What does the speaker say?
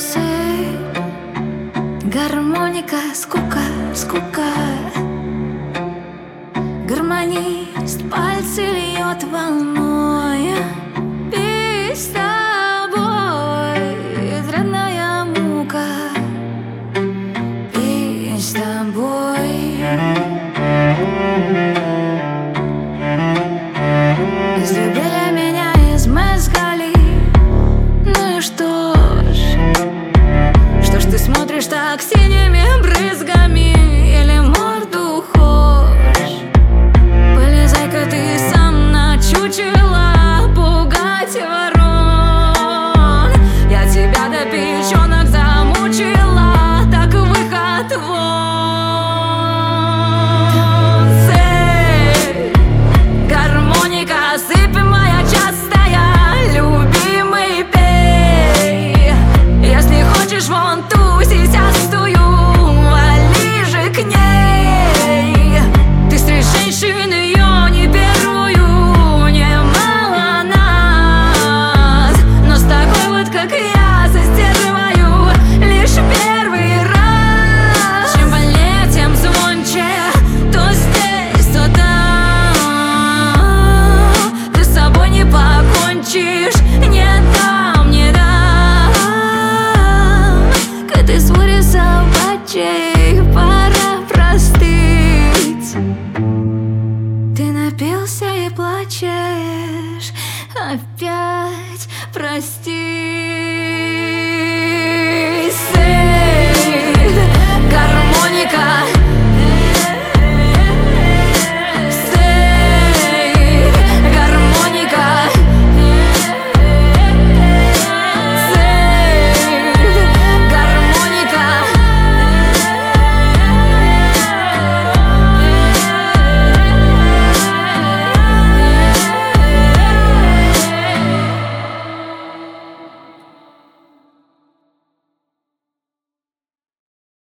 Сыпь, гармоника, скука, скука. Гармонист пальцы льет волной. Пить с тобой изрядная мука. Пить с тобой. Излюбили меня из мезгали. Ну и что ж ты смотришь так сине?